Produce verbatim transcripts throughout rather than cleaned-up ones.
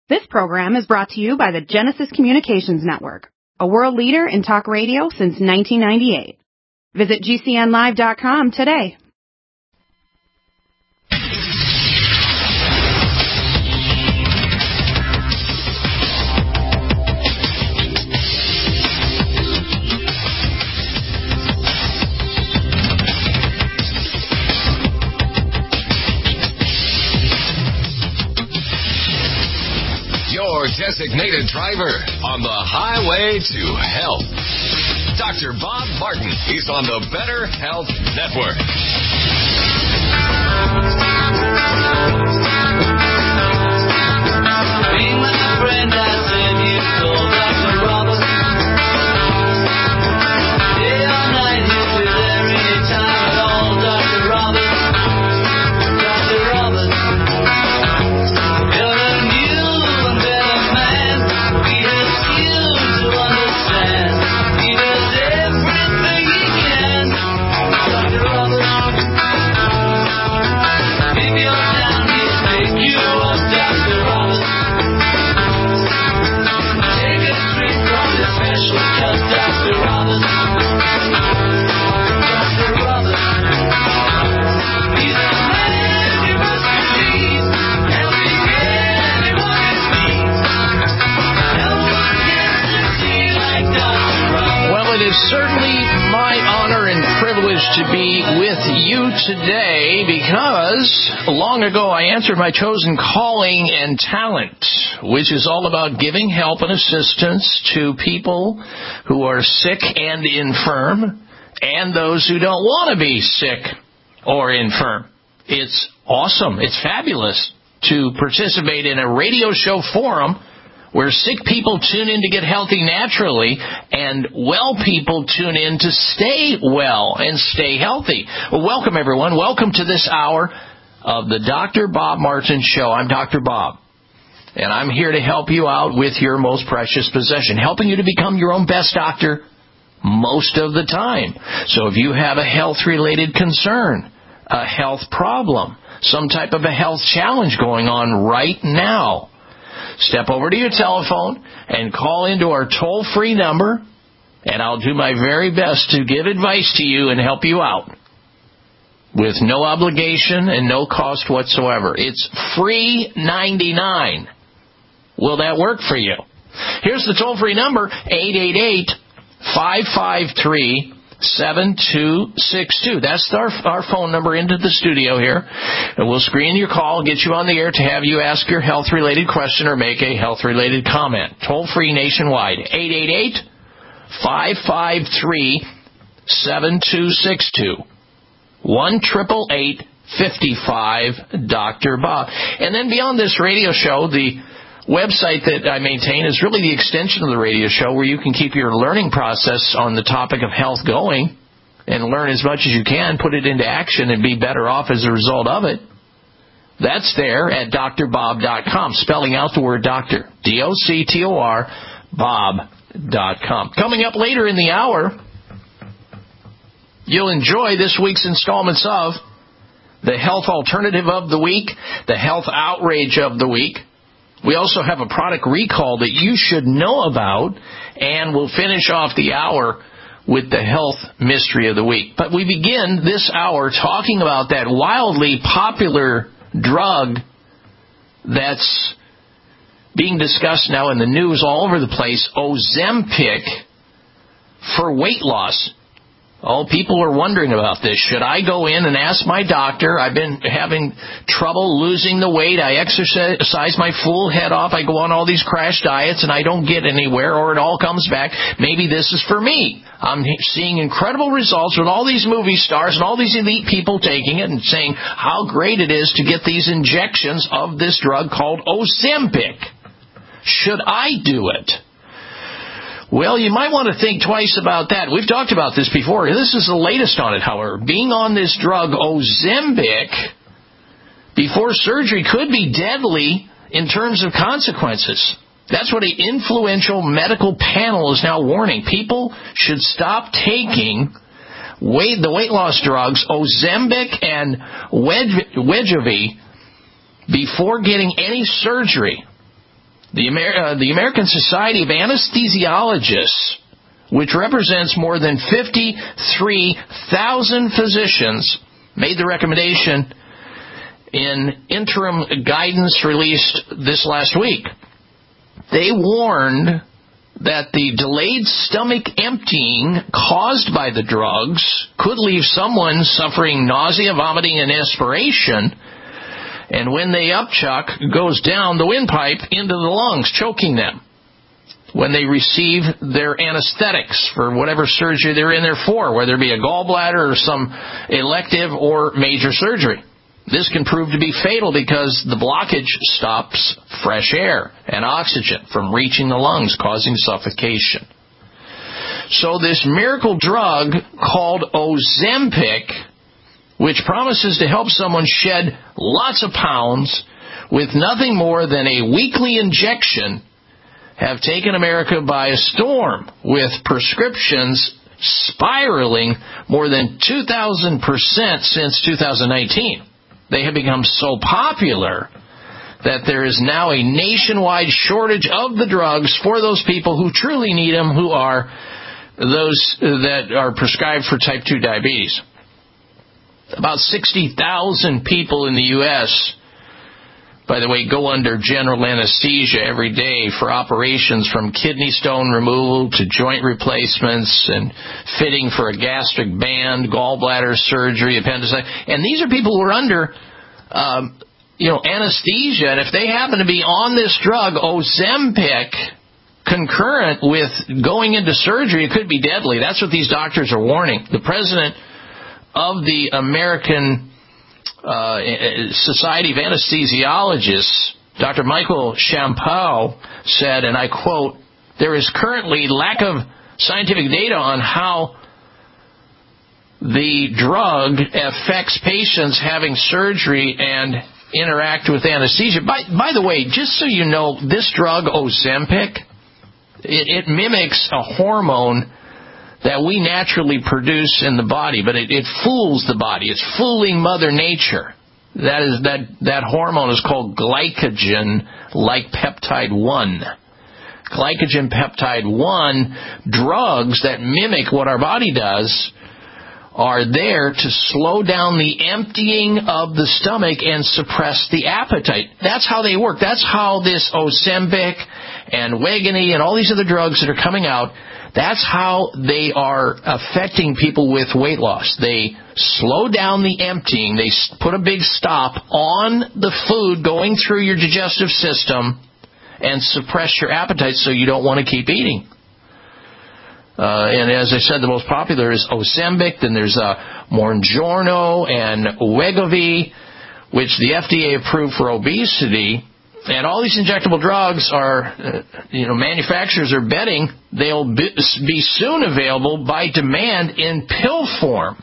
This program is brought to you by the Genesis Communications Network, a world leader in talk radio since nineteen ninety-eight. Visit G C N live dot com today. Your designated driver on the highway to health. Doctor Bob Martin. He's on the Better Health Network. Be my friend, I said you told Doctor Robert. Day or night, he'll be there anytime at all, Doctor Robert. Doctor Robert. You're a new and better man. He helps you to understand. He does everything he can. Doctor Robert. If you're down, he'll pick you up, Doctor Robert. Take a drink from the special cup, Doctor Robert. Doctor Robert. He's the man you must believe. Helping anyone in need. No one gets to see like Doctor Robert. Well, it is certainly my honor and privilege to be with you today because long ago I answered my chosen calling and talent, which is all about giving help and assistance to people who are sick and infirm and those who don't want to be sick or infirm. It's awesome. It's fabulous to participate in a radio show forum where sick people tune in to get healthy naturally and well people tune in to stay well and stay healthy. Well, welcome, everyone. Welcome to this hour of the Doctor Bob Martin Show. I'm Doctor Bob, and I'm here to help you out with your most precious possession, helping you to become your own best doctor most of the time. So if you have a health-related concern, a health problem, some type of a health challenge going on right now, step over to your telephone and call into our toll-free number, and I'll do my very best to give advice to you and help you out with no obligation and no cost whatsoever. It's free ninety-nine. Will that work for you? Here's the toll-free number, eight eight eight, five five three, seven two six two. That's our, our phone number into the studio here. And we'll screen your call, get you on the air to have you ask your health-related question or make a health-related comment. Toll-free nationwide, eight eight eight, five five three, seven two six two. one eight eight eight, five five, Doctor Bob. And then beyond this radio show, the website that I maintain is really the extension of the radio show where you can keep your learning process on the topic of health going and learn as much as you can, put it into action, and be better off as a result of it. That's there at D R bob dot com, spelling out the word doctor, D O C T O R, Bob dot com. Coming up later in the hour, you'll enjoy this week's installments of the Health Alternative of the Week, the Health Outrage of the Week. We also have a product recall that you should know about, and we'll finish off the hour with the Health Mystery of the Week. But we begin this hour talking about that wildly popular drug that's being discussed now in the news all over the place, Ozempic, for weight loss. Oh, people are wondering about this. Should I go in and ask my doctor? I've been having trouble losing the weight. I exercise my full head off. I go on all these crash diets, and I don't get anywhere, or it all comes back. Maybe this is for me. I'm seeing incredible results with all these movie stars and all these elite people taking it and saying how great it is to get these injections of this drug called Ozempic. Should I do it? Well, you might want to think twice about that. We've talked about this before. This is the latest on it, however. Being on this drug, Ozempic, before surgery could be deadly in terms of consequences. That's what an influential medical panel is now warning. People should stop taking weight, the weight loss drugs, Ozempic and Wegovy, before getting any surgery. The, Amer- uh, the American Society of Anesthesiologists, which represents more than fifty-three thousand physicians, made the recommendation in interim guidance released this last week. They warned that the delayed stomach emptying caused by the drugs could leave someone suffering nausea, vomiting, and aspiration, and when they upchuck, goes down the windpipe into the lungs, choking them when they receive their anesthetics for whatever surgery they're in there for, whether it be a gallbladder or some elective or major surgery. This can prove to be fatal because the blockage stops fresh air and oxygen from reaching the lungs, causing suffocation. So this miracle drug called Ozempic, which promises to help someone shed lots of pounds with nothing more than a weekly injection, have taken America by a storm, with prescriptions spiraling more than two thousand percent since two thousand nineteen. They have become so popular that there is now a nationwide shortage of the drugs for those people who truly need them, who are those that are prescribed for type two diabetes. About sixty thousand people in the U S, by the way, go under general anesthesia every day for operations from kidney stone removal to joint replacements and fitting for a gastric band, gallbladder surgery, appendicitis. And these are people who are under um, you know, anesthesia. And if they happen to be on this drug, Ozempic, concurrent with going into surgery, it could be deadly. That's what these doctors are warning. The president of the American Uh, Society of Anesthesiologists, Doctor Michael Champeau, said, and I quote, "There is currently lack of scientific data on how the drug affects patients having surgery and interact with anesthesia." By, by the way, just so you know, this drug, Ozempic, it, it mimics a hormone that we naturally produce in the body, but it, it fools the body. It's fooling Mother Nature. That is that that hormone is called glycogen-like peptide one. Glycogen peptide one drugs that mimic what our body does are there to slow down the emptying of the stomach and suppress the appetite. That's how they work. That's how this Ozempic and Wegovy and all these other drugs that are coming out, that's how they are affecting people with weight loss. They slow down the emptying. They put a big stop on the food going through your digestive system and suppress your appetite so you don't want to keep eating. Uh, and as I said, the most popular is Ozempic. Then there's uh, Mounjaro and Wegovy, which the F D A approved for obesity. And all these injectable drugs are, uh, you know, manufacturers are betting they'll be, be soon available by demand in pill form.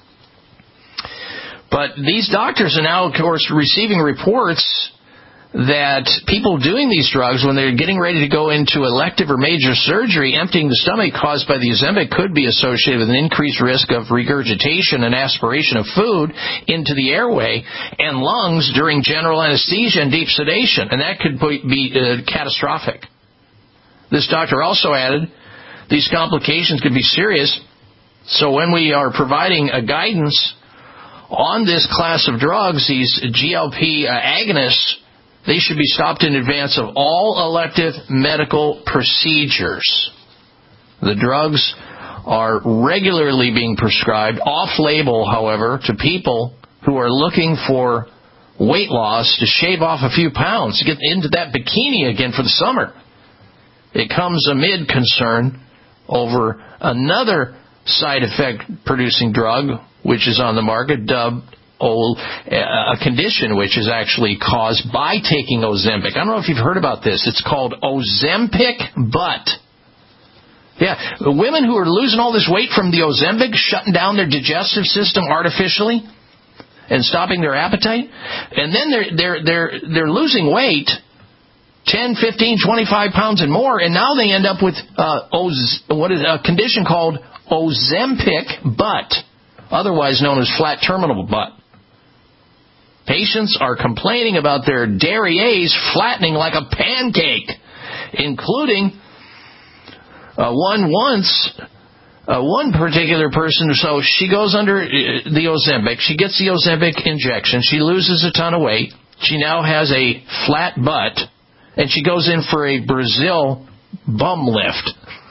But these doctors are now, of course, receiving reports that people doing these drugs, when they're getting ready to go into elective or major surgery, emptying the stomach caused by the Ozempic could be associated with an increased risk of regurgitation and aspiration of food into the airway and lungs during general anesthesia and deep sedation, and that could be uh, catastrophic. This doctor also added these complications could be serious, so when we are providing a guidance on this class of drugs, these G L P uh, agonists, they should be stopped in advance of all elective medical procedures. The drugs are regularly being prescribed off-label, however, to people who are looking for weight loss to shave off a few pounds, to get into that bikini again for the summer. It comes amid concern over another side effect producing drug which is on the market, dubbed a condition which is actually caused by taking Ozempic. I don't know if you've heard about this. It's called Ozempic butt. Yeah, the women who are losing all this weight from the Ozempic, shutting down their digestive system artificially and stopping their appetite, and then they're they're they're they're losing weight, ten, fifteen, twenty-five pounds and more, and now they end up with uh, Oz, what is a condition called Ozempic butt, otherwise known as flat terminal butt. Patients are complaining about their derrieres flattening like a pancake, including uh, one once, uh, one particular person. So she goes under the Ozempic. She gets the Ozempic injection. She loses a ton of weight. She now has a flat butt, and she goes in for a Brazil bum lift.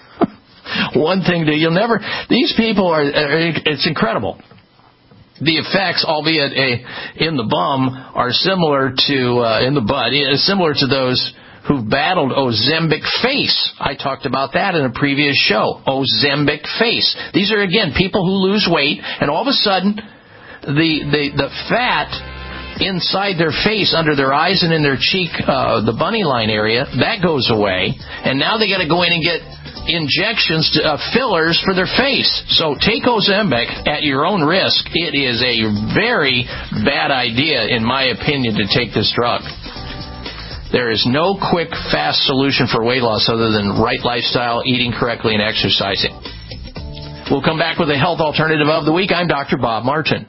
One thing that you'll never, these people are, it's incredible. The effects, albeit a, in the bum, are similar to, uh, in the butt, similar to those who've battled Ozempic face. I talked about that in a previous show. Ozempic face. These are, again, people who lose weight, and all of a sudden, the, the, the fat inside their face, under their eyes and in their cheek, uh, the bunny line area, that goes away, and now they got to go in and get injections, to, uh, fillers for their face. So take Ozempic at your own risk. It is a very bad idea, in my opinion, to take this drug. There is no quick, fast solution for weight loss other than right lifestyle, eating correctly, and exercising. We'll come back with a health alternative of the week. I'm Doctor Bob Martin.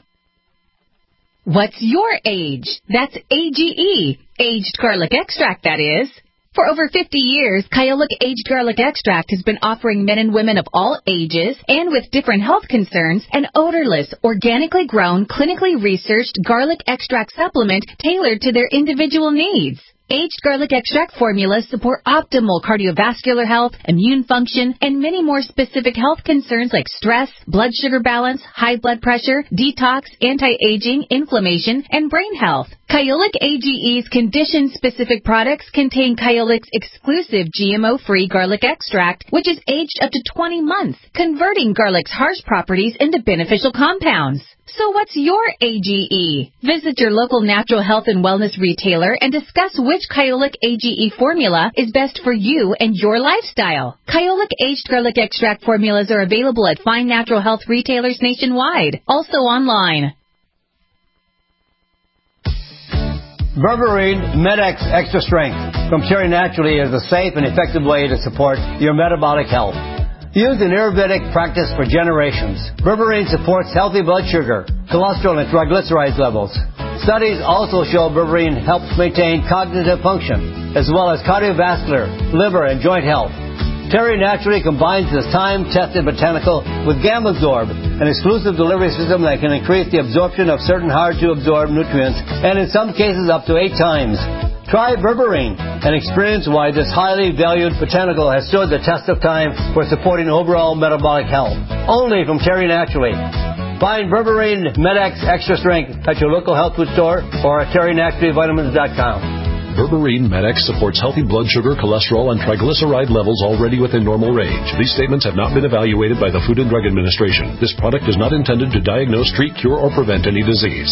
What's your age? That's A G E, aged garlic extract, that is. For over fifty years, Kyolic Aged Garlic Extract has been offering men and women of all ages and with different health concerns an odorless, organically grown, clinically researched garlic extract supplement tailored to their individual needs. Aged garlic extract formulas support optimal cardiovascular health, immune function, and many more specific health concerns like stress, blood sugar balance, high blood pressure, detox, anti-aging, inflammation, and brain health. Kyolic A G E's condition-specific products contain Kyolic's exclusive G M O-free garlic extract, which is aged up to twenty months, converting garlic's harsh properties into beneficial compounds. So what's your A G E? Visit your local natural health and wellness retailer and discuss which Kyolic A G E formula is best for you and your lifestyle. Kyolic Aged Garlic Extract formulas are available at fine natural health retailers nationwide, also online. Berberine Med-X Extra Strength from Cherry Naturally is a safe and effective way to support your metabolic health. Used in Ayurvedic practice for generations, berberine supports healthy blood sugar, cholesterol, and triglycerides levels. Studies also show berberine helps maintain cognitive function, as well as cardiovascular, liver, and joint health. Cherry Naturally combines this time-tested botanical with Gamazorb, an exclusive delivery system that can increase the absorption of certain hard-to-absorb nutrients, and in some cases up to eight times. Try berberine and experience why this highly valued botanical has stood the test of time for supporting overall metabolic health. Only from Cherry Naturally. Find berberine Med-X Extra Strength at your local health food store or at terry naturally vitamins dot com. Berberine Med-X supports healthy blood sugar, cholesterol, and triglyceride levels already within normal range. These statements have not been evaluated by the Food and Drug Administration. This product is not intended to diagnose, treat, cure, or prevent any disease.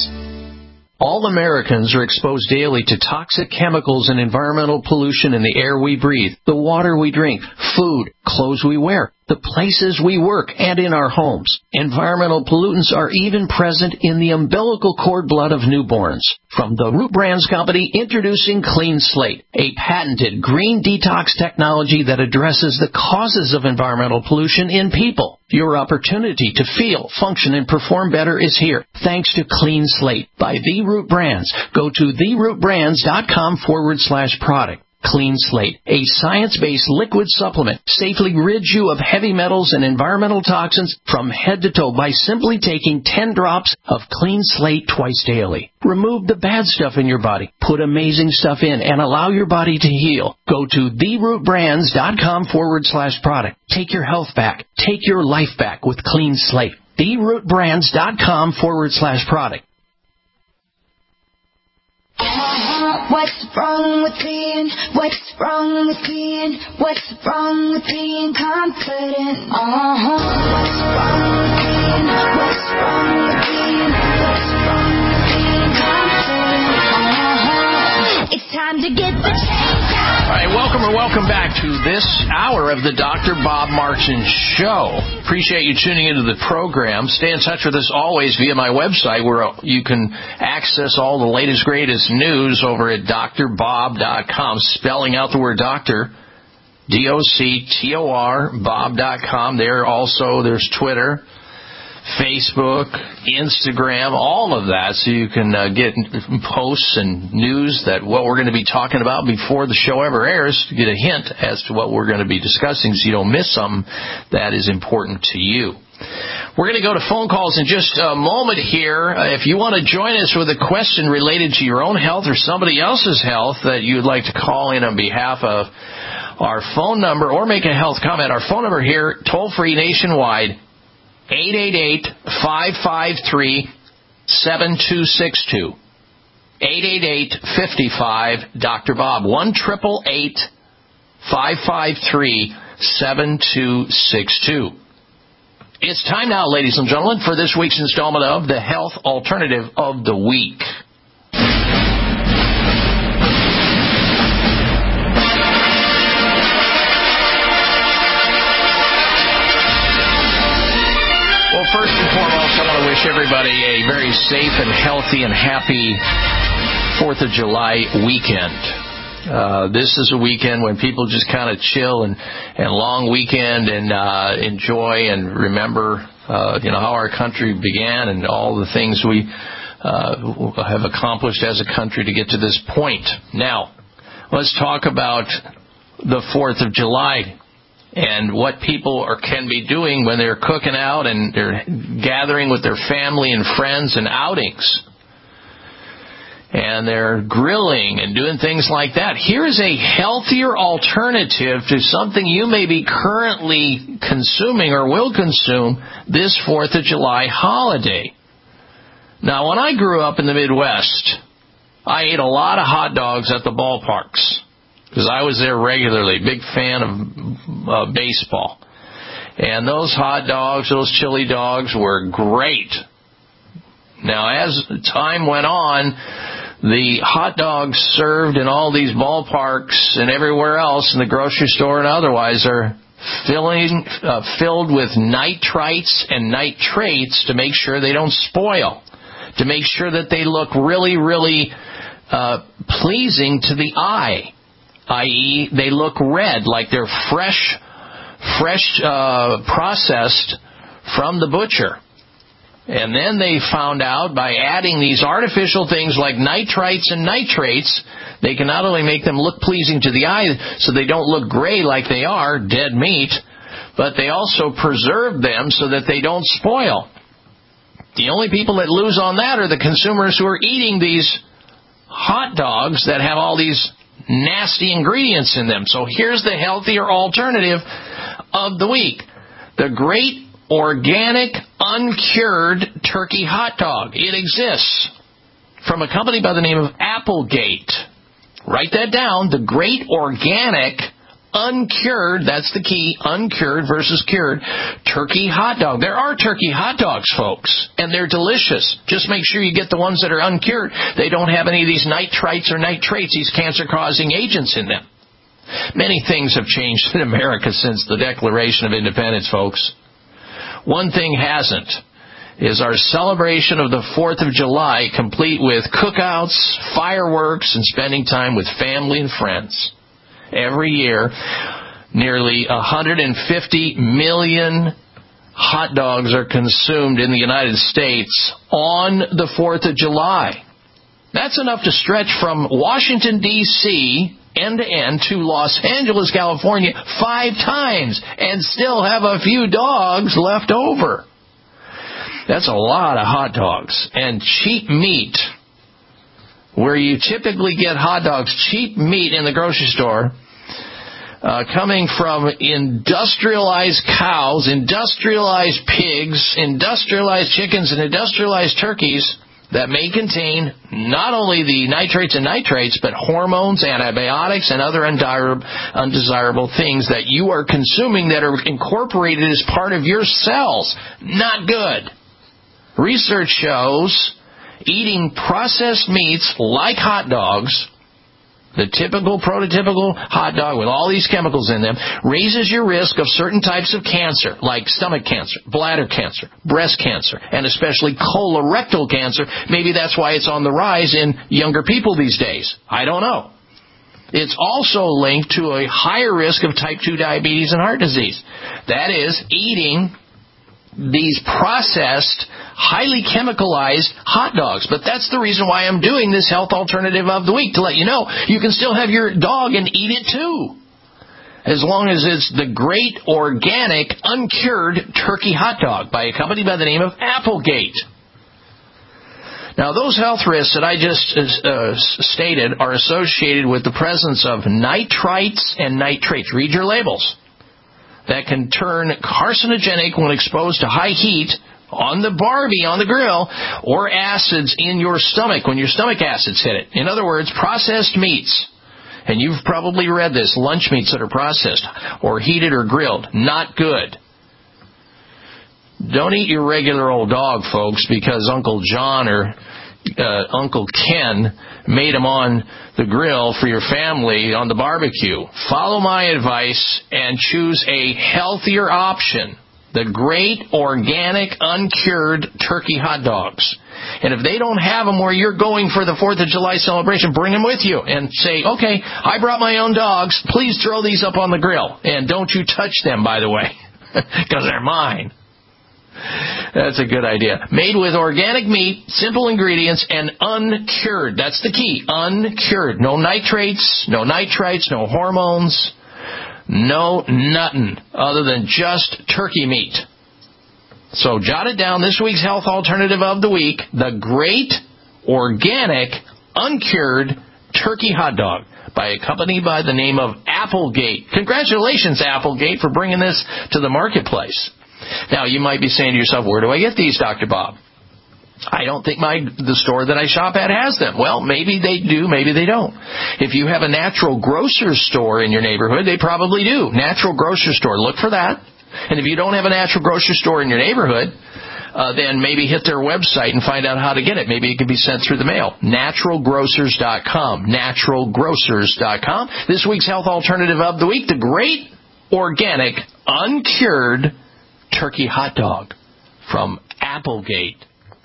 All Americans are exposed daily to toxic chemicals and environmental pollution in the air we breathe, the water we drink, food, clothes we wear, the places we work, and in our homes. Environmental pollutants are even present in the umbilical cord blood of newborns. From the Root Brands Company, introducing Clean Slate, a patented green detox technology that addresses the causes of environmental pollution in people. Your opportunity to feel, function, and perform better is here, thanks to Clean Slate by The Root Brands. Go to the root brands dot com forward slash product. Clean Slate, a science-based liquid supplement, safely rids you of heavy metals and environmental toxins from head to toe by simply taking ten drops of Clean Slate twice daily. Remove the bad stuff in your body, put amazing stuff in, and allow your body to heal. Go to the root brands dot com forward slash product. Take your health back. Take your life back with Clean Slate. the root brands dot com forward slash product. What's wrong with being, what's wrong with being, what's wrong with being confident? Uh-huh. What's wrong with being, what's wrong with being, what's wrong with being confident? Uh-huh. It's time to get the change out. All right, welcome or welcome back to this hour of the Doctor Bob Martin Show. Appreciate you tuning into the program. Stay in touch with us always via my website, where you can access all the latest, greatest news over at D R bob dot com, spelling out the word doctor, D O C T O R, bob dot com. There also, there's Twitter, Facebook, Instagram, all of that, so you can uh, get posts and news that what we're going to be talking about before the show ever airs, to get a hint as to what we're going to be discussing so you don't miss something that is important to you. We're going to go to phone calls in just a moment here. Uh, if you want to join us with a question related to your own health or somebody else's health that you'd like to call in on behalf of, our phone number, or make a health comment, our phone number here, toll-free nationwide, eight eight eight, five five three, seven two six two. eight eight eight, five five, Doctor Bob. one eight eight eight, five five three, seven two six two. It's time now, ladies and gentlemen, for this week's installment of the Health Alternative of the Week. Well, first and foremost, I want to wish everybody a very safe and healthy and happy fourth of July weekend. Uh, this is a weekend when people just kind of chill and, and long weekend and uh, enjoy and remember, uh, you know, how our country began and all the things we uh, have accomplished as a country to get to this point. Now, let's talk about the fourth of July. And what people are, can be doing when they're cooking out and they're gathering with their family and friends and outings. And they're grilling and doing things like that. Here's a healthier alternative to something you may be currently consuming or will consume this fourth of July holiday. Now, when I grew up in the Midwest, I ate a lot of hot dogs at the ballparks, because I was there regularly, big fan of uh, baseball. And those hot dogs, those chili dogs were great. Now, as time went on, the hot dogs served in all these ballparks and everywhere else in the grocery store and otherwise are filling, uh, filled with nitrites and nitrates to make sure they don't spoil, to make sure that they look really, really uh, pleasing to the eye. that is, they look red, like they're fresh, fresh uh, processed from the butcher. And then they found out by adding these artificial things like nitrites and nitrates, they can not only make them look pleasing to the eye so they don't look gray like they are, dead meat, but they also preserve them so that they don't spoil. The only people that lose on that are the consumers who are eating these hot dogs that have all these nasty ingredients in them. So here's the healthier alternative of the week. The great organic uncured turkey hot dog. It exists from a company by the name of Applegate. Write that down. The great organic uncured, that's the key, uncured versus cured, turkey hot dog. There are turkey hot dogs, folks, and they're delicious. Just make sure you get the ones that are uncured. They don't have any of these nitrites or nitrates, these cancer-causing agents in them. Many things have changed in America since the Declaration of Independence, folks. One thing hasn't, is our celebration of the fourth of July, complete with cookouts, fireworks, and spending time with family and friends. Every year, nearly one hundred fifty million hot dogs are consumed in the United States on the fourth of July. That's enough to stretch from Washington, D C, end to end, to Los Angeles, California, five times, and still have a few dogs left over. That's a lot of hot dogs. And cheap meat, where you typically get hot dogs, cheap meat in the grocery store, uh, coming from industrialized cows, industrialized pigs, industrialized chickens, and industrialized turkeys that may contain not only the nitrates and nitrates, but hormones, antibiotics, and other undesirable things that you are consuming that are incorporated as part of your cells. Not good. Research shows eating processed meats like hot dogs, the typical, prototypical hot dog with all these chemicals in them, raises your risk of certain types of cancer, like stomach cancer, bladder cancer, breast cancer, and especially colorectal cancer. Maybe that's why it's on the rise in younger people these days. I don't know. It's also linked to a higher risk of type two diabetes and heart disease. That is, eating these processed, highly chemicalized hot dogs. But that's the reason why I'm doing this health alternative of the week, to let you know you can still have your dog and eat it too, as long as it's the great organic uncured turkey hot dog by a company by the name of Applegate. Now, those health risks that I just uh, stated are associated with the presence of nitrites and nitrates. Read your labels. That can turn carcinogenic when exposed to high heat on the Barbie, on the grill, or acids in your stomach when your stomach acids hit it. In other words, processed meats. And you've probably read this, lunch meats that are processed or heated or grilled. Not good. Don't eat your regular old dog, folks, because Uncle John or uh, Uncle Ken made them on the grill for your family on the barbecue. Follow my advice and choose a healthier option. The great organic uncured turkey hot dogs. And if they don't have them where you're going for the fourth of July celebration, bring them with you and say, okay, I brought my own dogs. Please throw these up on the grill. And don't you touch them, by the way, because they're mine. That's a good idea. Made with organic meat, simple ingredients, and uncured. That's the key. Uncured. No nitrates, no nitrites, no hormones, no nothing other than just turkey meat. So jot it down. This week's health alternative of the week, the great organic uncured turkey hot dog by a company by the name of Applegate. Congratulations, Applegate, for bringing this to the marketplace. Now, you might be saying to yourself, where do I get these, Doctor Bob? I don't think my the store that I shop at has them. Well, maybe they do, maybe they don't. If you have a natural grocery store in your neighborhood, they probably do. Natural grocery store, look for that. And if you don't have a natural grocery store in your neighborhood, uh, then maybe hit their website and find out how to get it. Maybe it can be sent through the mail. natural grocers dot com. natural grocers dot com. This week's health alternative of the week, the great organic uncured turkey hot dog from Applegate.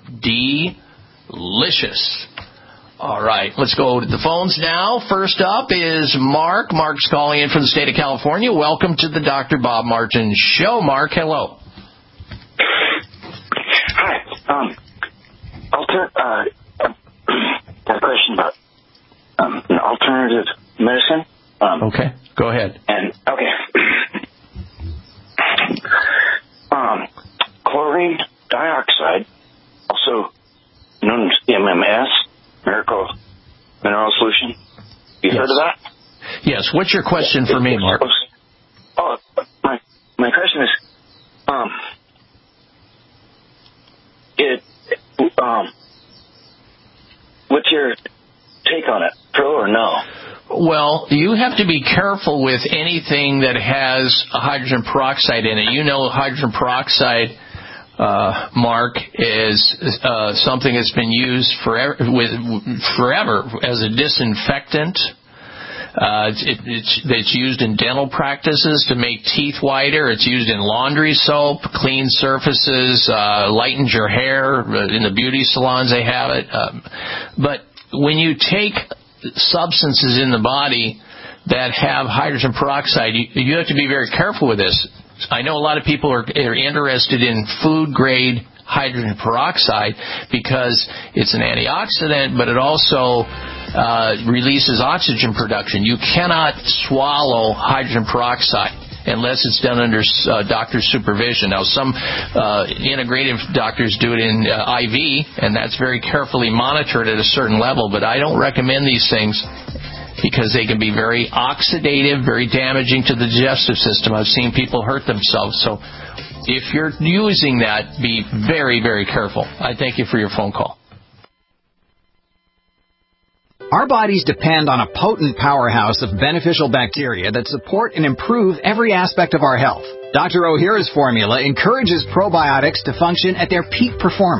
Delicious. All right, let's go to the phones now. First up is Mark. Mark's calling in from the state of California. Welcome to the Doctor Bob Martin Show. Mark, hello. Hi. Um, alter, uh, got a question about um, an alternative medicine. Um, okay, go ahead. And okay. um, chlorine dioxide, also known as M M S, Miracle Mineral Solution. You yes. heard of that? Yes. What's your question for me, Mark? Oh, my my question is, um, it, um, what's your take on it? Pro or no? Well, you have to be careful with anything that has hydrogen peroxide in it. You know, hydrogen peroxide, uh, Mark, is uh, something that's been used forever, with, forever as a disinfectant. Uh, it, it's, it's used in dental practices to make teeth whiter. It's used in laundry soap, clean surfaces, uh, lightens your hair. In the beauty salons, they have it. Um, but when you take substances in the body that have hydrogen peroxide, you, you have to be very careful with this. I know a lot of people are, are interested in food-grade hydrogen peroxide because it's an antioxidant, but it also uh, releases oxygen production. You cannot swallow hydrogen peroxide unless it's done under uh, doctor's supervision. Now, some uh, integrative doctors do it in uh, I V, and that's very carefully monitored at a certain level, but I don't recommend these things because they can be very oxidative, very damaging to the digestive system. I've seen people hurt themselves. So if you're using that, be very, very careful. I thank you for your phone call. Our bodies depend on a potent powerhouse of beneficial bacteria that support and improve every aspect of our health. Doctor O'Hara's formula encourages probiotics to function at their peak performance.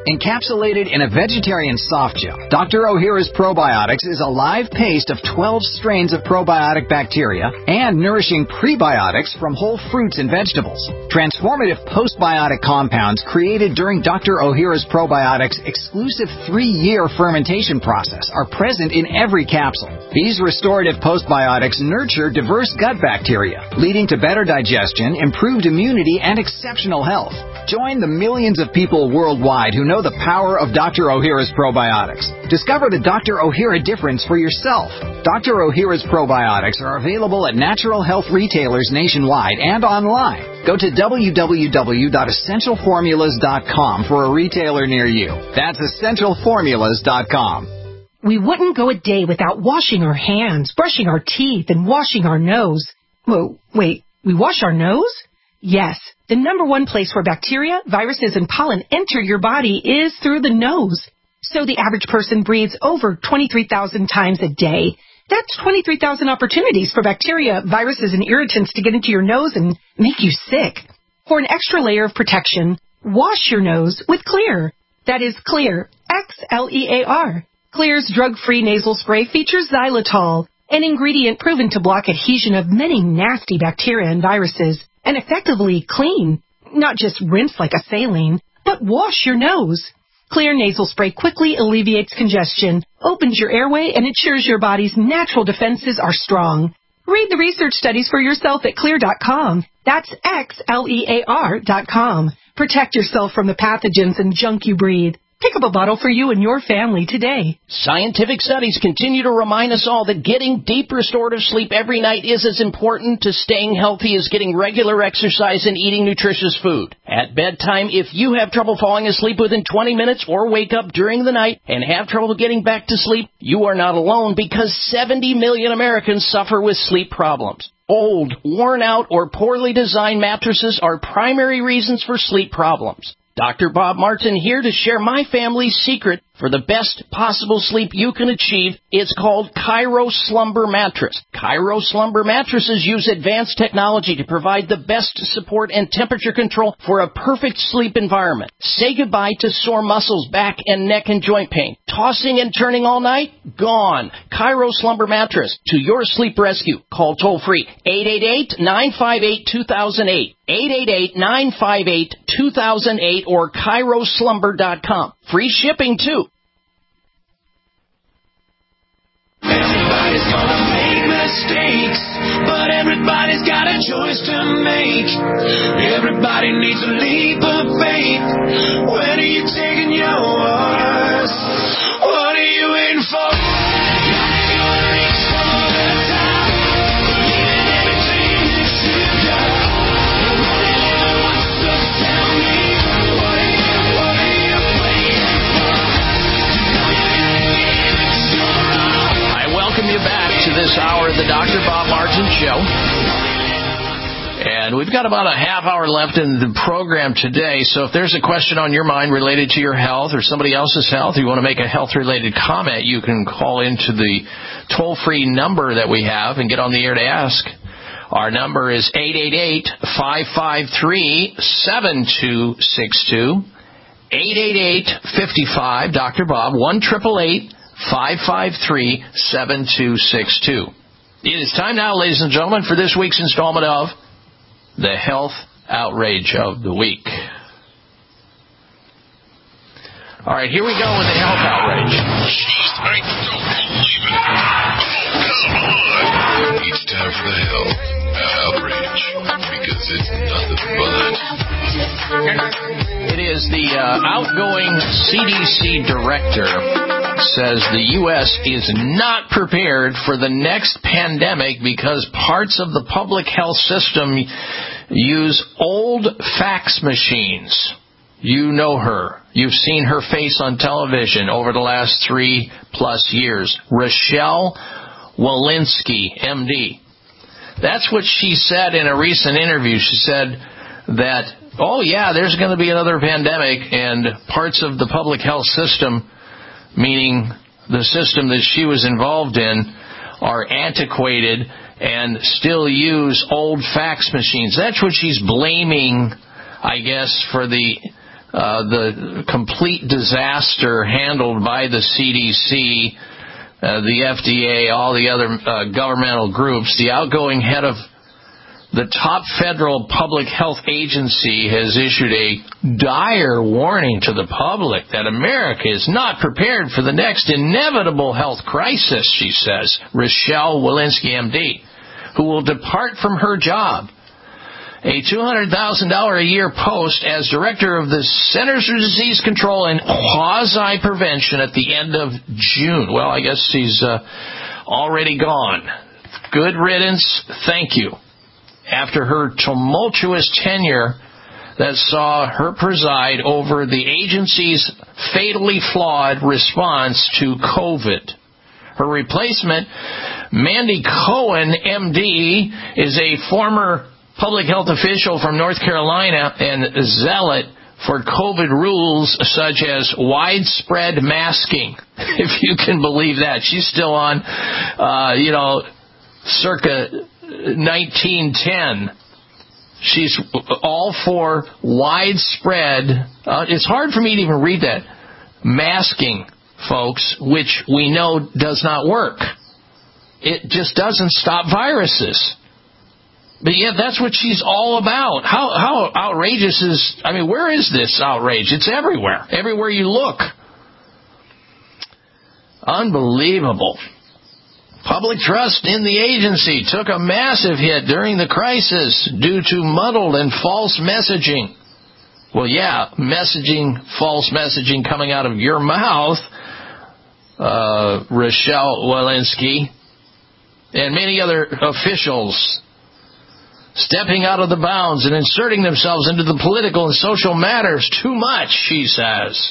Encapsulated in a vegetarian soft gel, Doctor O'Hara's Probiotics is a live paste of twelve strains of probiotic bacteria and nourishing prebiotics from whole fruits and vegetables. Transformative postbiotic compounds created during Doctor O'Hara's Probiotics' exclusive three-year fermentation process are present in every capsule. These restorative postbiotics nurture diverse gut bacteria, leading to better digestion, improved immunity, and exceptional health. Join the millions of people worldwide who know the power of Doctor O'Hara's Probiotics. Discover the Doctor O'Hara difference for yourself. Doctor O'Hara's Probiotics are available at natural health retailers nationwide and online. Go to w w w dot essential formulas dot com for a retailer near you. That's essential formulas dot com. We wouldn't go a day without washing our hands, brushing our teeth, and washing our nose. Whoa, wait, we wash our nose? Yes, the number one place where bacteria, viruses, and pollen enter your body is through the nose. So the average person breathes over twenty-three thousand times a day. That's twenty-three thousand opportunities for bacteria, viruses, and irritants to get into your nose and make you sick. For an extra layer of protection, wash your nose with Xlear. That is Xlear, X L E A R. Xlear's drug-free nasal spray features xylitol, an ingredient proven to block adhesion of many nasty bacteria and viruses, and effectively clean. Not just rinse like a saline, but wash your nose. Xlear nasal spray quickly alleviates congestion, opens your airway, and ensures your body's natural defenses are strong. Read the research studies for yourself at Xlear dot com. That's X L E A R dot com. Protect yourself from the pathogens and junk you breathe. Pick up a bottle for you and your family today. Scientific studies continue to remind us all that getting deep restorative sleep every night is as important to staying healthy as getting regular exercise and eating nutritious food. At bedtime, if you have trouble falling asleep within twenty minutes or wake up during the night and have trouble getting back to sleep, you are not alone because seventy million Americans suffer with sleep problems. Old, worn out, or poorly designed mattresses are primary reasons for sleep problems. Doctor Bob Martin here to share my family's secret for the best possible sleep you can achieve. It's called Cairo Slumber Mattress. Cairo Slumber mattresses use advanced technology to provide the best support and temperature control for a perfect sleep environment. Say goodbye to sore muscles, back and neck and joint pain. Tossing and turning all night? Gone. Cairo Slumber Mattress. To your sleep rescue. Call toll free eight eight eight, nine five eight, two thousand eight. eight eight eight, nine five eight, two thousand eight or Cairo Slumber dot com. Free shipping, too. Everybody's gonna make mistakes, but everybody's got a choice to make. Everybody needs a leap of faith. When are you taking yours? What are you waiting for? This hour of the Doctor Bob Martin Show. And we've got about a half hour left in the program today, so if there's a question on your mind related to your health or somebody else's health, you want to make a health-related comment, you can call into the toll-free number that we have and get on the air to ask. Our number is eight eight eight, five five three, seven two six two, eight eight eight, five five, Doctor Bob, one eight eight eight, five five three, seven two six two. It is time now, ladies and gentlemen, for this week's installment of the Health Outrage of the Week. All right, here we go with the Health Outrage. I don't believe it. Oh, come on. It's time for the Health Outrage, because it's nothing but... It is the uh, outgoing C D C director says the U S is not prepared for the next pandemic because parts of the public health system use old fax machines. You know her. You've seen her face on television over the last three plus years. Rochelle Walensky, M D. That's what she said in a recent interview. She said that, oh yeah, there's going to be another pandemic and parts of the public health system, meaning the system that she was involved in, are antiquated and still use old fax machines. That's what she's blaming, I guess, for the uh, the complete disaster handled by the C D C, uh, the F D A, all the other uh, governmental groups, the outgoing head of the top federal public health agency has issued a dire warning to the public that America is not prepared for the next inevitable health crisis, she says. Rochelle Walensky, M D, who will depart from her job, a two hundred thousand dollars a year post as director of the Centers for Disease Control and Quasi-Prevention at the end of June. Well, I guess she's uh, already gone. Good riddance. Thank you. After her tumultuous tenure that saw her preside over the agency's fatally flawed response to COVID. Her replacement, Mandy Cohen, M D, is a former public health official from North Carolina and zealot for COVID rules such as widespread masking, if you can believe that. She's still on, uh, you know, circa nineteen ten. She's all for widespread, uh, it's hard for me to even read that, masking, folks, which we know does not work. It just doesn't stop viruses. But yet that's what she's all about. How how outrageous is, I mean, where is this outrage? It's everywhere. Everywhere you look. Unbelievable. Public trust in the agency took a massive hit during the crisis due to muddled and false messaging. Well, yeah, messaging, false messaging coming out of your mouth, uh, Rochelle Walensky, and many other officials stepping out of the bounds and inserting themselves into the political and social matters too much, she says.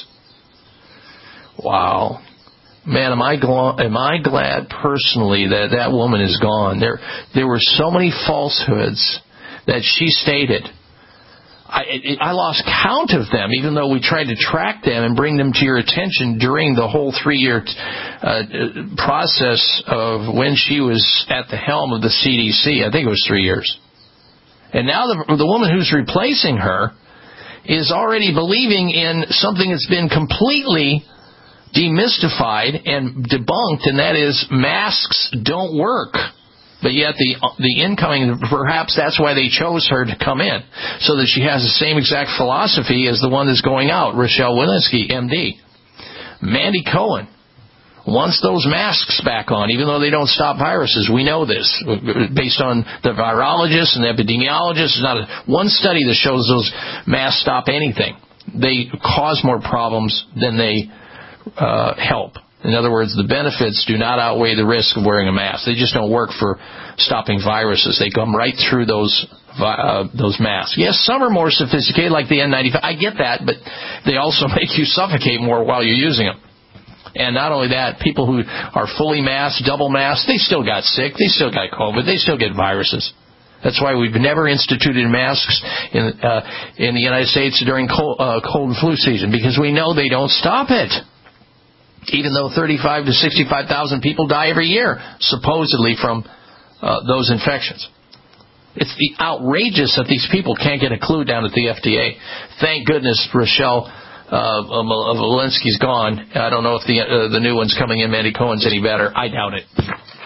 Wow. Man, am I gl- am I glad personally that that woman is gone. There there were so many falsehoods that she stated. I, it, I lost count of them, even though we tried to track them and bring them to your attention during the whole three-year uh, process of when she was at the helm of the C D C. I think it was three years. And now the, the woman who's replacing her is already believing in something that's been completely demystified and debunked, and that is masks don't work. But yet the the incoming, perhaps that's why they chose her to come in, so that she has the same exact philosophy as the one that's going out, Rochelle Walensky, M D. Mandy Cohen wants those masks back on, even though they don't stop viruses. We know this, based on the virologists and the epidemiologists. There's not a, one study that shows those masks stop anything. They cause more problems than they Uh, help. In other words, the benefits do not outweigh the risk of wearing a mask. They just don't work for stopping viruses. They come right through those uh, those masks. Yes, some are more sophisticated, like the N ninety-five. I get that, but they also make you suffocate more while you're using them. And not only that, people who are fully masked, double masked, they still got sick. They still got COVID. They still get viruses. That's why we've never instituted masks in uh, in the United States during cold, uh, cold and flu season, because we know they don't stop it. Even though thirty-five to sixty-five thousand people die every year, supposedly from uh, those infections. It's the outrageous that these people can't get a clue down at the F D A. Thank goodness Rochelle uh, Walensky's gone. I don't know if the uh, the new one's coming in, Mandy Cohen's, any better. I doubt it.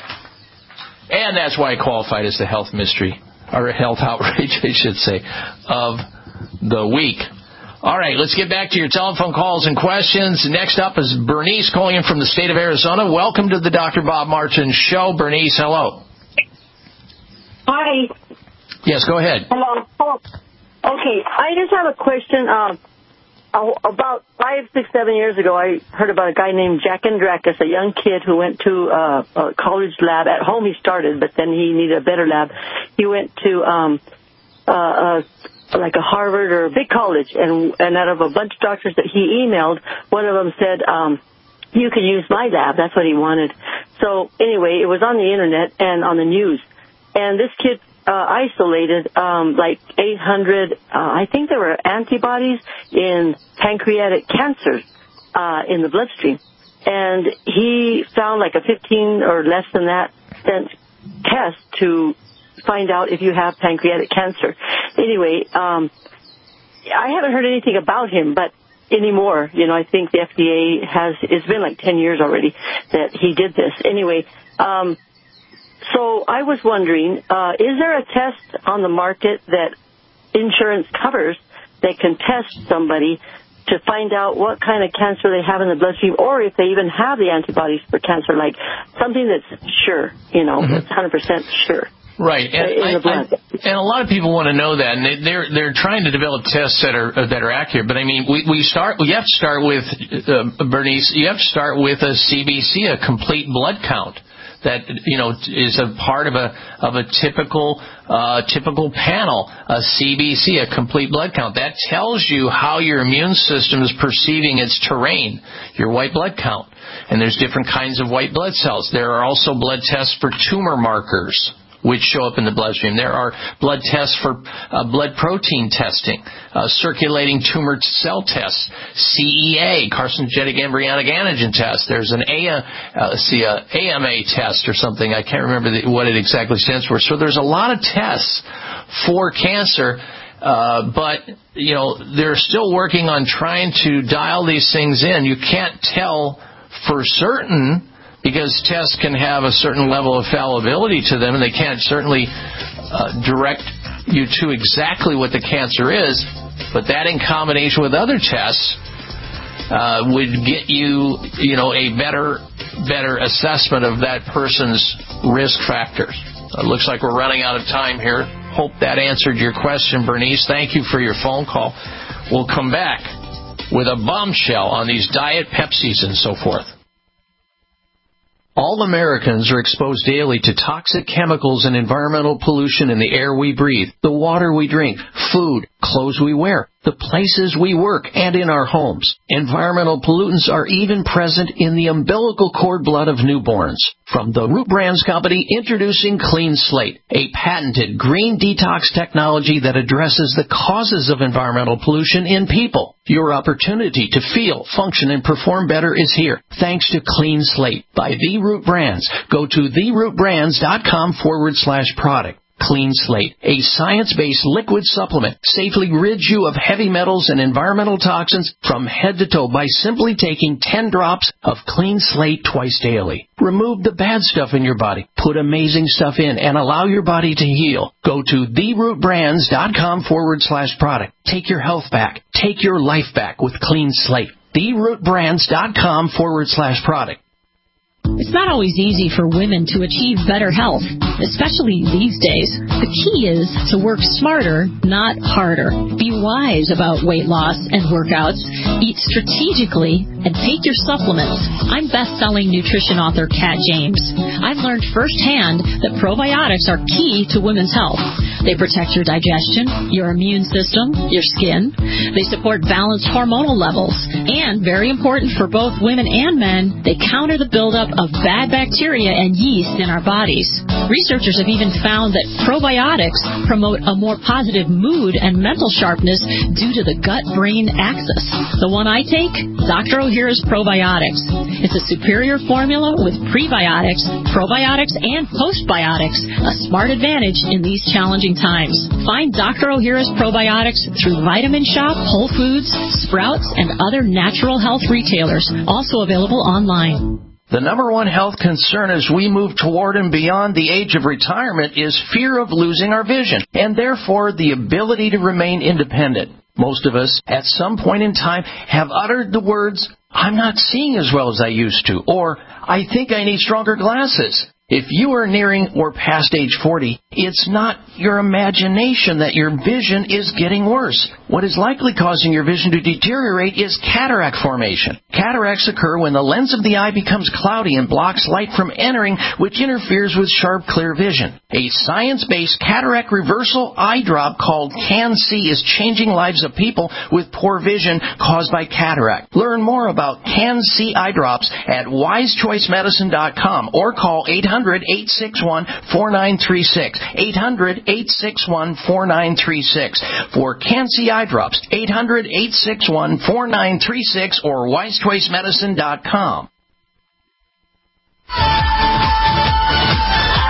And that's why I qualified as the health mystery, or health outrage, I should say, of the week. All right, let's get back to your telephone calls and questions. Next up is Bernice calling in from the state of Arizona. Welcome to the Doctor Bob Martin Show. Bernice, hello. Hi. Yes, go ahead. Hello. Okay, I just have a question. Um, about five, six, seven years ago, I heard about a guy named Jack Andrakis, a young kid who went to uh, a college lab. At home he started, but then he needed a better lab. He went to um, uh, a like a Harvard or a big college, and and out of a bunch of doctors that he emailed, one of them said, um, you can use my lab. That's what he wanted. So anyway, it was on the internet and on the news. And this kid uh, isolated um, like eight hundred, uh, I think there were antibodies in pancreatic cancer uh, in the bloodstream. And he found like a fifteen or less than that cent test to find out if you have pancreatic cancer. Anyway, um, I haven't heard anything about him, but anymore, you know, I think the F D A has, it's been like ten years already that he did this. Anyway, um, so I was wondering, uh, is there a test on the market that insurance covers that can test somebody to find out what kind of cancer they have in the bloodstream, or if they even have the antibodies for cancer, like something that's sure, you know, mm-hmm. that's one hundred percent sure. Right, and, I, I, and a lot of people want to know that, and they, they're they're trying to develop tests that are that are accurate. But I mean, we we start we have to start with uh, Bernice. You have to start with a C B C, a complete blood count. That, you know, is a part of a of a typical uh, typical panel, a C B C, a complete blood count. That tells you how your immune system is perceiving its terrain, your white blood count. And there's different kinds of white blood cells. There are also blood tests for tumor markers, which show up in the bloodstream. There are blood tests for uh, blood protein testing, uh, circulating tumor cell tests, C E A, carcinogenic embryonic antigen test. There's an A, uh, see, a A M A test or something. I can't remember the, what it exactly stands for. So there's a lot of tests for cancer, uh, but, you know, they're still working on trying to dial these things in. You can't tell for certain, because tests can have a certain level of fallibility to them, and they can't certainly uh, direct you to exactly what the cancer is, but that in combination with other tests uh, would get you, you know, a better better assessment of that person's risk factors. It looks like we're running out of time here. Hope that answered your question, Bernice. Thank you for your phone call. We'll come back with a bombshell on these diet Pepsis and so forth. All Americans are exposed daily to toxic chemicals and environmental pollution in the air we breathe, the water we drink, food, clothes we wear, the places we work, and in our homes. Environmental pollutants are even present in the umbilical cord blood of newborns. From the Root Brands Company, introducing Clean Slate, a patented green detox technology that addresses the causes of environmental pollution in people. Your opportunity to feel, function, and perform better is here, thanks to Clean Slate by The Root Brands. Go to therootbrands.com forward slash product. Clean Slate, a science-based liquid supplement, safely rids you of heavy metals and environmental toxins from head to toe by simply taking ten drops of Clean Slate twice daily. Remove the bad stuff in your body, put amazing stuff in, and allow your body to heal. Go to therootbrands.com forward slash product. Take your health back. Take your life back with Clean Slate. therootbrands.com forward slash product. It's not always easy for women to achieve better health, especially these days. The key is to work smarter, not harder. Be wise about weight loss and workouts. Eat strategically and take your supplements. I'm best-selling nutrition author Kat James. I've learned firsthand that probiotics are key to women's health. They protect your digestion, your immune system, your skin. They support balanced hormonal levels. And, very important for both women and men, they counter the buildup of bad bacteria and yeast in our bodies. Researchers have even found that probiotics promote a more positive mood and mental sharpness due to the gut-brain axis. The one I take, Doctor O'Hara's Probiotics. It's a superior formula with prebiotics, probiotics, and postbiotics, a smart advantage in these challenging times. Find Doctor O'Hara's Probiotics through Vitamin Shop, Whole Foods, Sprouts, and other natural health retailers, also available online. The number one health concern as we move toward and beyond the age of retirement is fear of losing our vision, and therefore the ability to remain independent. Most of us, at some point in time, have uttered the words, "I'm not seeing as well as I used to," or "I think I need stronger glasses." If you are nearing or past age forty, it's not your imagination that your vision is getting worse. What is likely causing your vision to deteriorate is cataract formation. Cataracts occur when the lens of the eye becomes cloudy and blocks light from entering, which interferes with sharp, clear vision. A science-based cataract reversal eye drop called CanC is changing lives of people with poor vision caused by cataract. Learn more about CanC eye drops at wise choice medicine dot com or call eight hundred, eight six one, four nine three six. eight hundred, eight six one, four nine three six. For CanC eye drops, eight hundred, eight six one, four nine three six or wise choice medicine dot com.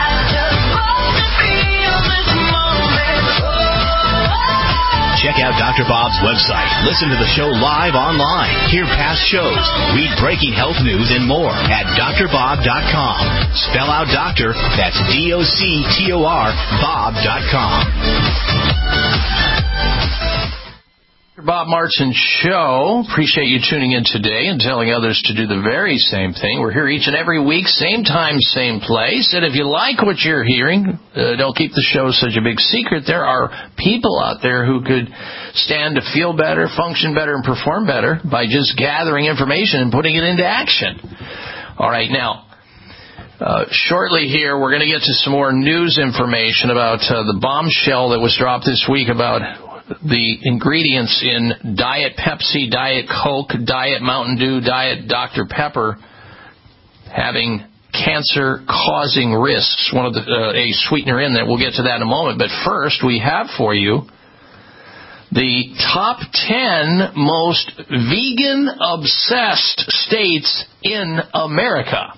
Check out Doctor Bob's website, listen to the show live online, hear past shows, read breaking health news, and more at D R bob dot com. Spell out doctor, that's D O C T O R, Bob dot com. Bob Martin Show. Appreciate you tuning in today and telling others to do the very same thing. We're here each and every week, same time, same place. And if you like what you're hearing, uh, don't keep the show such a big secret. There are people out there who could stand to feel better, function better, and perform better by just gathering information and putting it into action. All right, now, Uh, shortly here, we're going to get to some more news information about uh, the bombshell that was dropped this week about the ingredients in Diet Pepsi, Diet Coke, Diet Mountain Dew, Diet Doctor Pepper having cancer-causing risks. One of the uh, a sweetener in there. We'll get to that in a moment. But first, we have for you the top ten most vegan-obsessed states in America.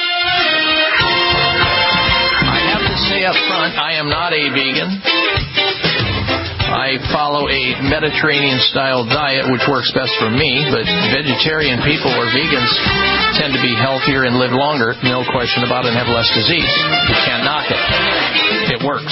I have to say up front, I am not a vegan. I follow a Mediterranean-style diet, which works best for me, but vegetarian people or vegans tend to be healthier and live longer, no question about it, and have less disease. You can't knock it. It works.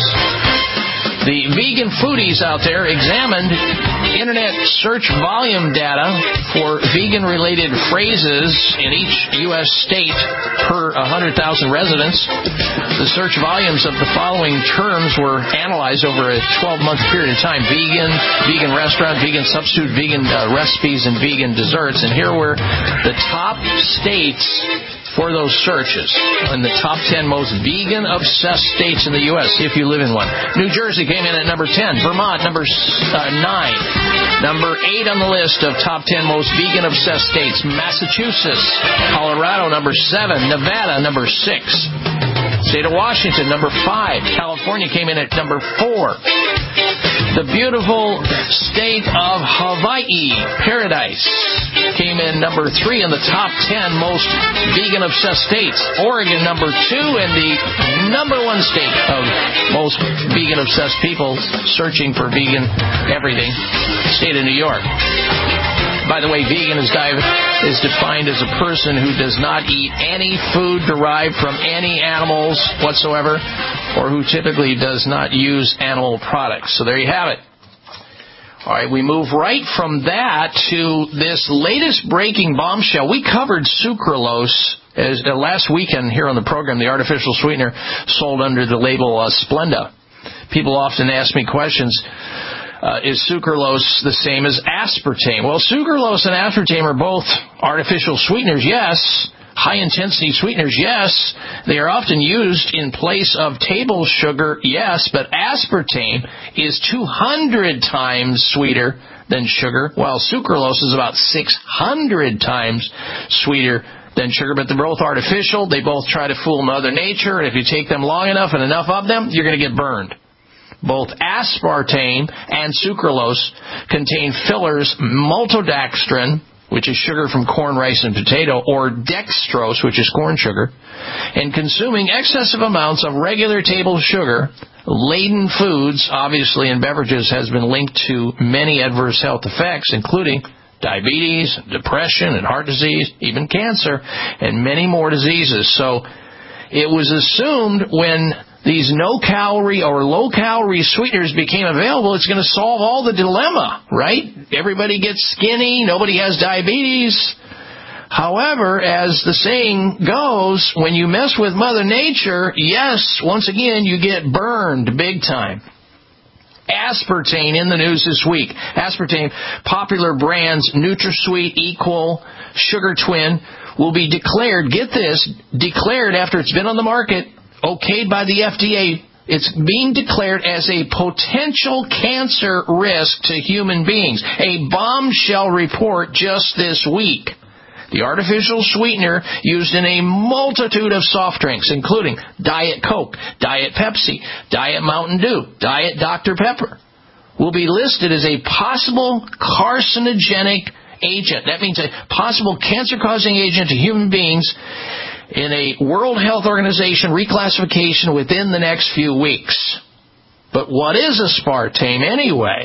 The vegan foodies out there examined Internet search volume data for vegan-related phrases in each U S state per one hundred thousand residents. The search volumes of the following terms were analyzed over a twelve-month period of time: vegan, vegan restaurant, vegan substitute, vegan uh, recipes, and vegan desserts. And here were the top states for those searches, and the top ten most vegan-obsessed states in the U S See if you live in one. New Jersey came in at number ten. Vermont, number uh, nine. Number eight on the list of top ten most vegan-obsessed states. Massachusetts. Colorado, number seven. Nevada, number six. State of Washington, number five. California came in at number four. The beautiful state of Hawaii, Paradise, came in number three in the top ten most vegan-obsessed states. Oregon, number two, and the number one state of most vegan-obsessed people searching for vegan everything, state of New York. By the way, vegan is, is defined as a person who does not eat any food derived from any animals whatsoever, or who typically does not use animal products. So there you have it. All right, we move right from that to this latest breaking bombshell. We covered sucralose as, uh, last weekend here on the program, the artificial sweetener sold under the label uh, Splenda. People often ask me questions. Uh, is sucralose the same as aspartame? Well, sucralose and aspartame are both artificial sweeteners, yes. High-intensity sweeteners, yes. They are often used in place of table sugar, yes. But aspartame is two hundred times sweeter than sugar, while sucralose is about six hundred times sweeter than sugar. But they're both artificial. They both try to fool Mother Nature. And if you take them long enough and enough of them, you're going to get burned. Both aspartame and sucralose contain fillers maltodextrin, which is sugar from corn, rice, and potato, or dextrose, which is corn sugar. And consuming excessive amounts of regular table sugar-laden foods, obviously in beverages, has been linked to many adverse health effects, including diabetes, depression, and heart disease, even cancer, and many more diseases. So it was assumed when these no-calorie or low-calorie sweeteners became available, it's going to solve all the dilemma, right? Everybody gets skinny, nobody has diabetes. However, as the saying goes, when you mess with Mother Nature, yes, once again, you get burned big time. Aspartame in the news this week. Aspartame, popular brands NutraSweet, Equal, Sugar Twin, will be declared, get this, declared after it's been on the market, okayed by the F D A, it's being declared as a potential cancer risk to human beings. A bombshell report just this week. The artificial sweetener used in a multitude of soft drinks, including Diet Coke, Diet Pepsi, Diet Mountain Dew, Diet Doctor Pepper, will be listed as a possible carcinogenic agent. That means a possible cancer-causing agent to human beings in a World Health Organization reclassification within the next few weeks. But what is aspartame anyway?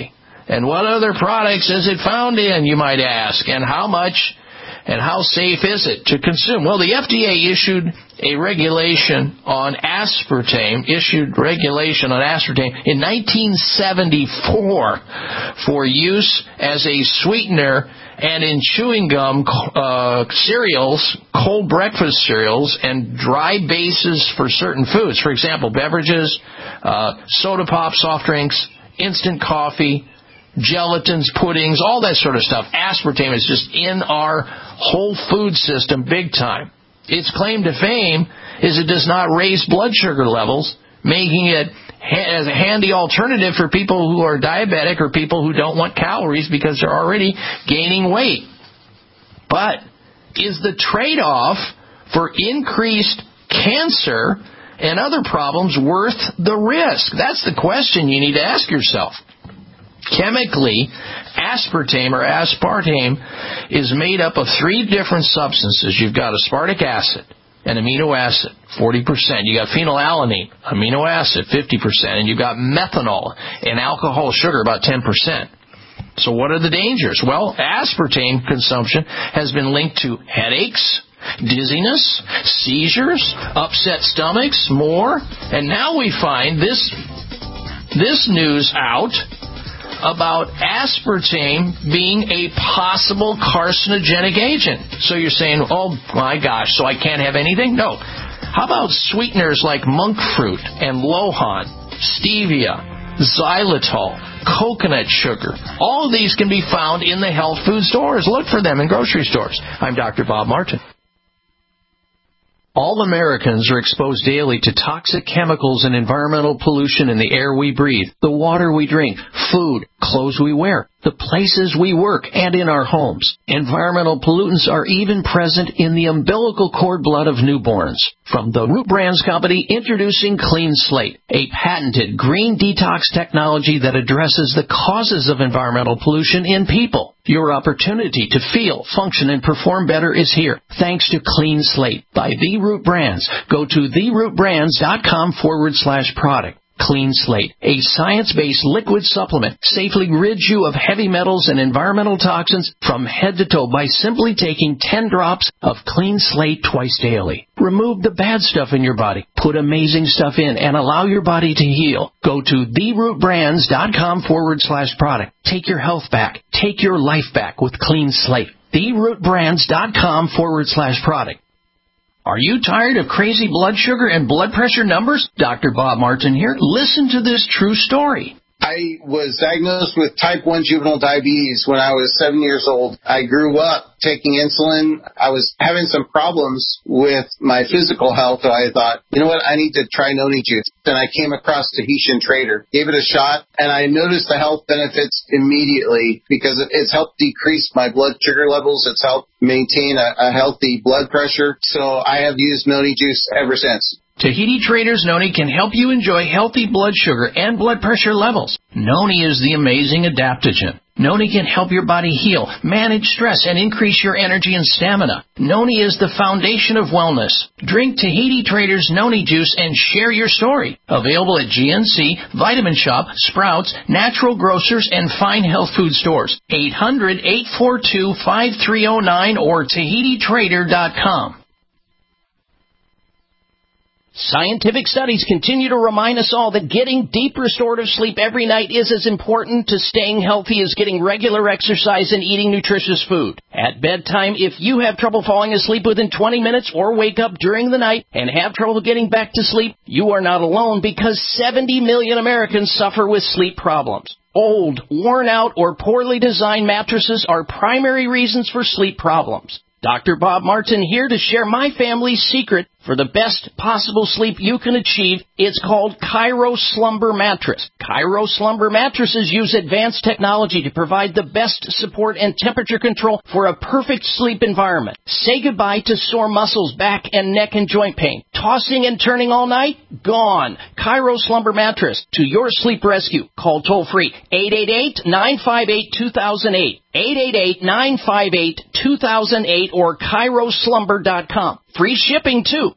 And what other products is it found in, you might ask, and how much and how safe is it to consume? Well, the F D A issued a regulation on aspartame, issued regulation on aspartame in nineteen seventy-four for use as a sweetener and in chewing gum, uh, cereals, cold breakfast cereals, and dry bases for certain foods. For example, beverages, uh, soda pop, soft drinks, instant coffee, gelatins, puddings, all that sort of stuff. Aspartame is just in our whole food system big time. Its claim to fame is it does not raise blood sugar levels, making it as a handy alternative for people who are diabetic or people who don't want calories because they're already gaining weight. But is the trade-off for increased cancer and other problems worth the risk? That's the question you need to ask yourself. Chemically, aspartame or aspartame is made up of three different substances. You've got aspartic acid, an amino acid, forty percent. You got phenylalanine, amino acid, fifty percent. And you've got methanol, an alcohol sugar, about ten percent. So what are the dangers? Well, aspartame consumption has been linked to headaches, dizziness, seizures, upset stomachs, more. And now we find this, this news out about aspartame being a possible carcinogenic agent. So you're saying, oh my gosh, so I can't have anything? No. How about sweeteners like monk fruit and lohan, stevia, xylitol, coconut sugar? All of these can be found in the health food stores. Look for them in grocery stores. I'm Doctor Bob Martin. All Americans are exposed daily to toxic chemicals and environmental pollution in the air we breathe, the water we drink, food, clothes we wear, the places we work, and in our homes. Environmental pollutants are even present in the umbilical cord blood of newborns. From the Root Brands Company, introducing Clean Slate, a patented green detox technology that addresses the causes of environmental pollution in people. Your opportunity to feel, function, and perform better is here, thanks to Clean Slate by The Root Brands. Go to therootbrands.com forward slash product. Clean Slate, a science-based liquid supplement, safely rids you of heavy metals and environmental toxins from head to toe by simply taking ten drops of Clean Slate twice daily. Remove the bad stuff in your body, put amazing stuff in, and allow your body to heal. Go to therootbrands.com forward slash product. Take your health back. Take your life back with Clean Slate. therootbrands.com forward slash product. Are you tired of crazy blood sugar and blood pressure numbers? Doctor Bob Martin here. Listen to this true story. I was diagnosed with type one juvenile diabetes when I was seven years old. I grew up taking insulin. I was having some problems with my physical health, so I thought, you know what, I need to try Noni Juice. Then I came across Tahitian Trader, gave it a shot, and I noticed the health benefits immediately because it's helped decrease my blood sugar levels. It's helped maintain a, a healthy blood pressure. So I have used Noni Juice ever since. Tahiti Trader's Noni can help you enjoy healthy blood sugar and blood pressure levels. Noni is the amazing adaptogen. Noni can help your body heal, manage stress, and increase your energy and stamina. Noni is the foundation of wellness. Drink Tahiti Trader's Noni Juice and share your story. Available at G N C, Vitamin Shop, Sprouts, Natural Grocers, and fine health food stores. eight hundred, eight four two, five three zero nine or tahiti trader dot com. Scientific studies continue to remind us all that getting deep restorative sleep every night is as important to staying healthy as getting regular exercise and eating nutritious food. At bedtime, if you have trouble falling asleep within twenty minutes or wake up during the night and have trouble getting back to sleep, you are not alone because seventy million Americans suffer with sleep problems. Old, worn out, or poorly designed mattresses are primary reasons for sleep problems. Doctor Bob Martin here to share my family's secret for the best possible sleep you can achieve. It's called Cairo Slumber Mattress. Cairo Slumber Mattresses use advanced technology to provide the best support and temperature control for a perfect sleep environment. Say goodbye to sore muscles, back and neck and joint pain. Tossing and turning all night? Gone. Cairo Slumber Mattress to your sleep rescue. Call toll free eight eight eight, nine five eight, two thousand eight. eight eight eight, nine five eight, two thousand eight or cairo slumber dot com. Free shipping, too.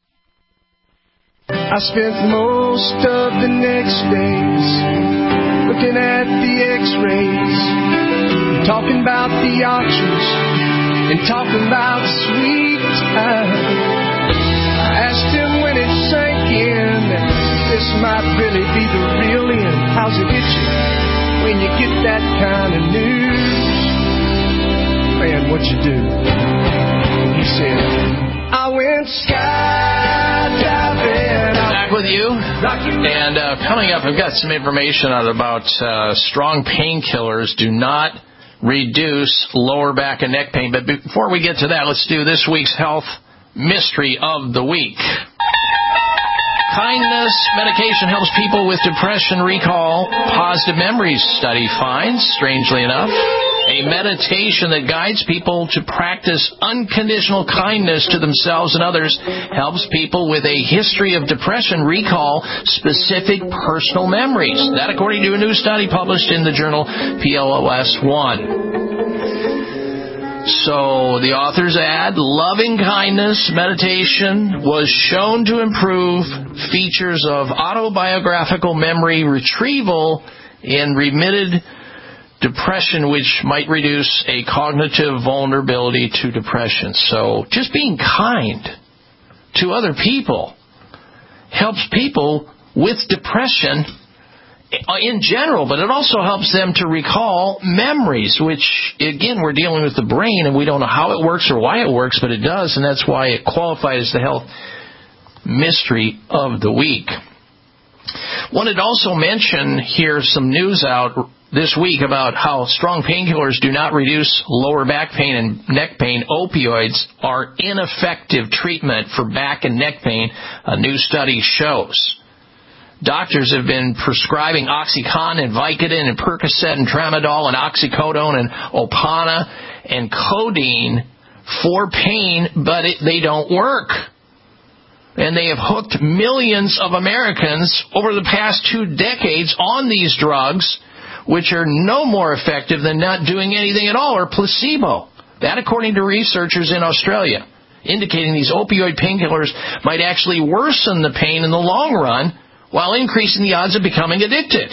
I spent most of the next days looking at the x-rays, and talking about the options, and talking about sweet time. I asked him when it sank in that this might really be the real end. How's it hit you when you get that kind of news? Man, what you do? He said, I went skydiving. Back with you. And uh, coming up, I've got some information out about uh, strong painkillers do not reduce lower back and neck pain. But before we get to that, let's do this week's health mystery of the week. Kindness medication helps people with depression recall positive memories, study finds, strangely enough. A meditation that guides people to practice unconditional kindness to themselves and others helps people with a history of depression recall specific personal memories. That according to a new study published in the journal P L O S one. So the authors add, loving kindness meditation was shown to improve features of autobiographical memory retrieval in remitted depression, which might reduce a cognitive vulnerability to depression. So just being kind to other people helps people with depression in general, but it also helps them to recall memories, which, again, we're dealing with the brain, and we don't know how it works or why it works, but it does, and that's why it qualifies as the health mystery of the week. Wanted to also mention here some news out this week about how strong painkillers do not reduce lower back pain and neck pain. Opioids are ineffective treatment for back and neck pain, a new study shows. Doctors have been prescribing OxyContin and Vicodin and Percocet and Tramadol and Oxycodone and Opana and codeine for pain, but it, they don't work. And they have hooked millions of Americans over the past two decades on these drugs, which are no more effective than not doing anything at all, or placebo. That according to researchers in Australia, indicating these opioid painkillers might actually worsen the pain in the long run, while increasing the odds of becoming addicted.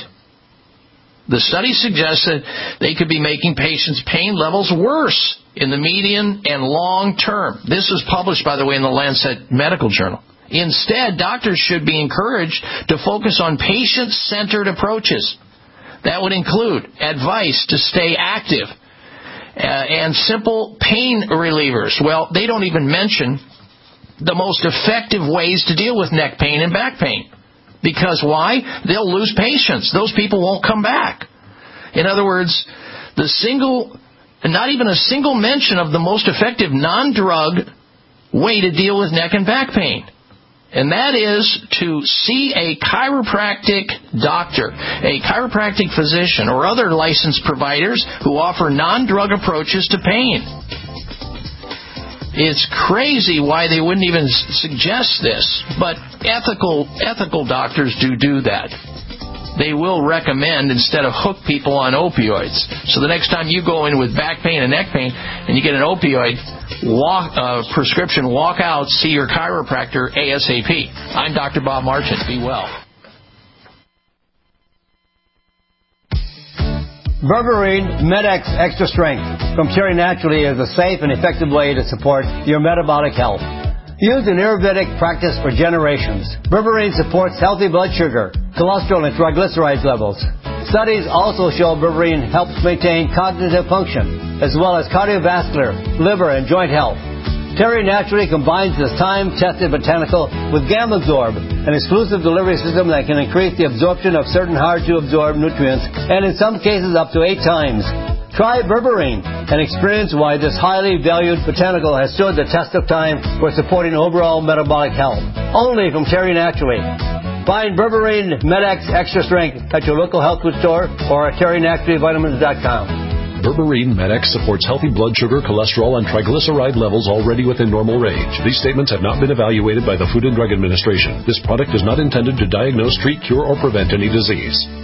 The study suggests that they could be making patients' pain levels worse in the medium and long term. This was published, by the way, in the Lancet Medical Journal. Instead, doctors should be encouraged to focus on patient-centered approaches. That would include advice to stay active uh, and simple pain relievers. Well, they don't even mention the most effective ways to deal with neck pain and back pain. Because why? They'll lose patients. Those people won't come back. In other words, the single, not even a single mention of the most effective non-drug way to deal with neck and back pain. And that is to see a chiropractic doctor, a chiropractic physician, or other licensed providers who offer non-drug approaches to pain. It's crazy why they wouldn't even suggest this, but ethical ethical doctors do do that. They will recommend instead of hook people on opioids. So the next time you go in with back pain and neck pain and you get an opioid walk, uh, prescription, walk out, see your chiropractor ASAP. I'm Doctor Bob Martin. Be well. Berberine Med-X Extra Strength from Curing Naturally is a safe and effective way to support your metabolic health. Used in Ayurvedic practice for generations, Berberine supports healthy blood sugar, cholesterol, and triglycerides levels. Studies also show Berberine helps maintain cognitive function, as well as cardiovascular, liver, and joint health. Terry Naturally combines this time-tested botanical with GammaZorb, an exclusive delivery system that can increase the absorption of certain hard-to-absorb nutrients, and in some cases up to eight times. Try Berberine and experience why this highly valued botanical has stood the test of time for supporting overall metabolic health. Only from Terry Naturally. Find Berberine Med-X Extra Strength at your local health food store or at terry naturally vitamins dot com. Berberine Med-X supports healthy blood sugar, cholesterol, and triglyceride levels already within normal range. These statements have not been evaluated by the Food and Drug Administration. This product is not intended to diagnose, treat, cure, or prevent any disease.